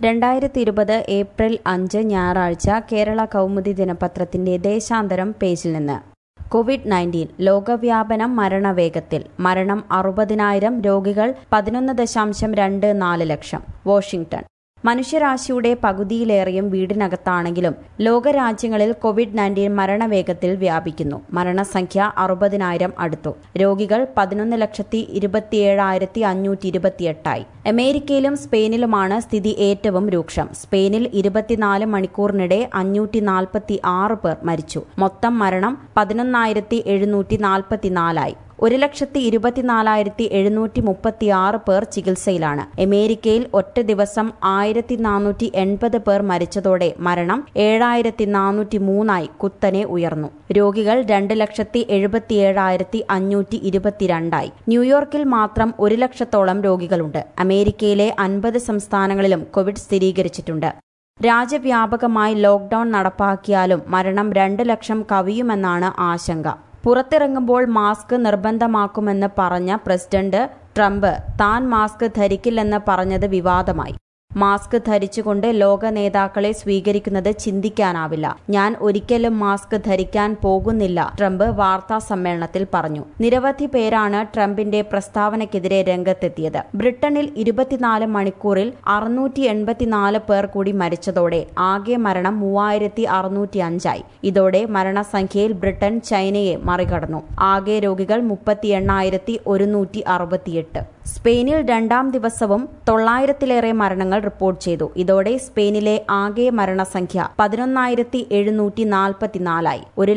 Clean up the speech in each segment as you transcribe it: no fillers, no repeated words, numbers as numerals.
2020 April 5 ഞായറാഴ്ച കേരള കൗമുദി ദിനപത്രത്തിന്റെ ദേശാന്തരം പേജിൽ നിന്ന്. കോവിഡ്-19 ലോകവ്യാപനം മരണവേഗത്തിൽ. മരണം 60,000, രോഗികൾ 11.24 ലക്ഷം. വാഷിംഗ്ടൺ. മനുഷ്യരാശിയുടെ പകുതിയിലേറെയും വീടിനകത്താണെങ്കിലും ലോകരാജ്യങ്ങളിൽ കോവിഡ്-19 മരണവേഗത്തിൽ വ്യാപിക്കുന്നു. മരണസംഖ്യ 60,000 അടുത്തു. രോഗികൾ 11,27,528. അമേരിക്കയിലും സ്പെയിനിലുമാണ് സ്ഥിതി ഏറ്റവും രൂക്ഷം. സ്പെയിനിൽ 24 മണിക്കൂറിനിടെ 546 പേർ മരിച്ചു. മൊത്തം മരണം 11,744. 1,24,736 പേർ ചികിത്സയിലാണ്. അമേരിക്കയിൽ ഒറ്റ ദിവസം 1,480 പേർ മരിച്ചതോടെ മരണം 7,403 കുത്തനെ ഉയർന്നു. രോഗികൾ 2,77,522. ന്യൂയോർക്കിൽ മാത്രം 1 ലക്ഷത്തോളം രോഗികളുണ്ട്. അമേരിക്കയിലെ 50 സംസ്ഥാനങ്ങളിലും കോവിഡ് സ്ഥിരീകരിച്ചിട്ടുണ്ട്. രാജ്യവ്യാപകമായി ലോക്ഡൌൺ നടപ്പാക്കിയാലും മരണം 2 ലക്ഷം കവിയുമെന്നാണ് ആശങ്ക. പുറത്തിറങ്ങുമ്പോൾ മാസ്ക് നിർബന്ധമാക്കുമെന്ന് പറഞ്ഞ പ്രസിഡന്റ് ട്രംപ് താൻ മാസ്ക് ധരിക്കില്ലെന്ന് പറഞ്ഞത് വിവാദമായി. മാസ്ക് ധരിച്ചുകൊണ്ട് ലോക നേതാക്കളെ സ്വീകരിക്കുന്നത് ചിന്തിക്കാനാവില്ല. ഞാൻ ഒരിക്കലും മാസ്ക് ധരിക്കാൻ പോകുന്നില്ല, ട്രംപ് വാർത്താ സമ്മേളനത്തിൽ പറഞ്ഞു. നിരവധി പേരാണ് ട്രംപിന്റെ പ്രസ്താവനയ്ക്കെതിരെ രംഗത്തെത്തിയത്. ബ്രിട്ടനിൽ 24 മണിക്കൂറിൽ 684 പേർ കൂടി മരിച്ചതോടെ ആകെ മരണം 3,605. ഇതോടെ മരണസംഖ്യയിൽ ബ്രിട്ടൻ ചൈനയെ മറികടന്നു. ആകെ രോഗികൾ 30,168. സ്പെയിനിൽ 2ാം ദിവസവും 900-ലേറെ മരണങ്ങൾ റിപ്പോർട്ട് ചെയ്തു. ഇതോടെ സ്പെയിനിലെ ആകെ മരണസംഖ്യ 11,744.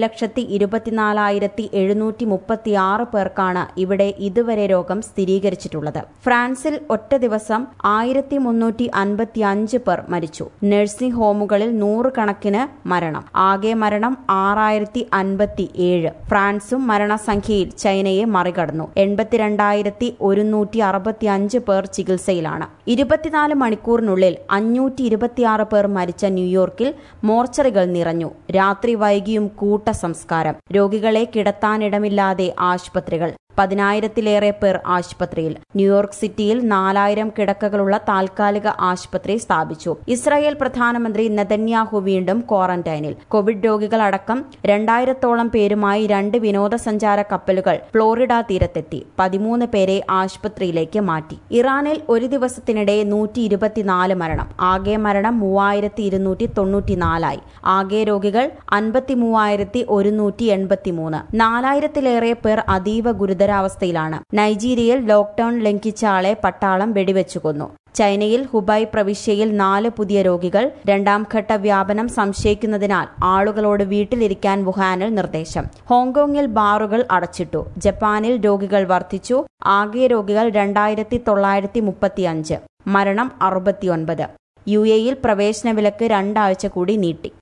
1,24,736 പേർക്കാണ് ഇവിടെ ഇതുവരെ രോഗം സ്ഥിരീകരിച്ചിട്ടുള്ളത്. ഫ്രാൻസിൽ ഒറ്റ ദിവസം 1,355 പേർ മരിച്ചു. നഴ്സിംഗ് ഹോമുകളിൽ 100 കണക്കിന് മരണം. ആകെ മരണം 6,057. ഫ്രാൻസും മരണസംഖ്യയിൽ ചൈനയെ മറികടന്നു. 82,165 പേർ ചികിത്സയിലാണ്. 24 മണിക്കൂറിനുള്ളിൽ 526 പേർ മരിച്ച ന്യൂയോർക്കിൽ മോർച്ചറികൾ നിറഞ്ഞു. രാത്രി വൈകിയും കൂട്ട സംസ്കാരം. രോഗികളെ കിടത്താനിടമില്ലാതെ ആശുപത്രികൾ. 10,000-ലേറെ പേർ ആശുപത്രിയിൽ. ന്യൂയോർക്ക് സിറ്റിയിൽ 4,000 കിടക്കകളുള്ള താൽക്കാലിക ആശുപത്രി സ്ഥാപിച്ചു. ഇസ്രായേൽ പ്രധാനമന്ത്രി നെതന്യാഹു വീണ്ടും ക്വാറന്റൈനിൽ. കോവിഡ് രോഗികൾ അടക്കം 2,000-ഓളം പേരുമായി 2 വിനോദസഞ്ചാര കപ്പലുകൾ ഫ്ലോറിഡ തീരത്തെത്തി. 13 പേരെ ആശുപത്രിയിലേക്ക് മാറ്റി. ഇറാനിൽ ഒരു ദിവസത്തിനിടെ 124 മരണം. ആകെ മരണം 3,294. ആകെ രോഗികൾ 53,183. 4,000-ലേറെ പേർ അതീവ ഗുരുതരാവസ്ഥയിലാണ്. നൈജീരിയയിൽ ലോക്ഡൌൺ ലംഘിച്ച ആളെ പട്ടാളം വെടിവെച്ചു കൊന്നു. ചൈനയിൽ ഹുബൈ പ്രവിശ്യയിൽ 4 പുതിയ രോഗികൾ. 2ാം ഘട്ട വ്യാപനം സംശയിക്കുന്നതിനാൽ ആളുകളോട് വീട്ടിലിരിക്കാൻ വുഹാനിൽ നിർദ്ദേശം. ഹോങ്കോങ്ങിൽ ബാറുകൾ അടച്ചിട്ടു. ജപ്പാനിൽ രോഗികൾ വർദ്ധിച്ചു. ആകെ രോഗികൾ 2,935. മരണം 69. UAE-യിൽ പ്രവേശന വിലക്ക് 2 ആഴ്ച കൂടി നീട്ടി.